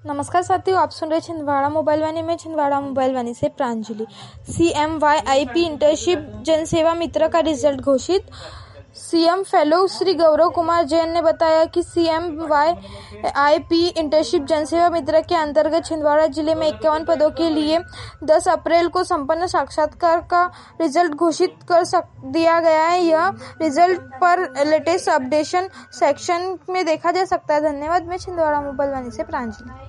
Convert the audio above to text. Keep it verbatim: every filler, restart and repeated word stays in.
नमस्कार साथियों, आप सुन रहे छिंदवाड़ा मोबाइल वाणी में छिंदवाड़ा मोबाइल वाणी से Pranjali. C M Y I P internship Jansewa Mitra का रिजल्ट घोषित। सीएम फेलो श्री गौरव कुमार जैन ने बताया कि C M Y I P internship Jansewa Mitra के अंतर्गत छिंदवाड़ा जिले में इक्यावन पदों के लिए दस अप्रैल को संपन्न साक्षात्कार का रिजल्ट घोषित कर दिया गया है। यह रिजल्ट पर लेटेस्ट अपडेशन सेक्शन में देखा जा सकता है। धन्यवाद। मैं छिंदवाड़ा मोबाइल वाणी से प्रांजलि।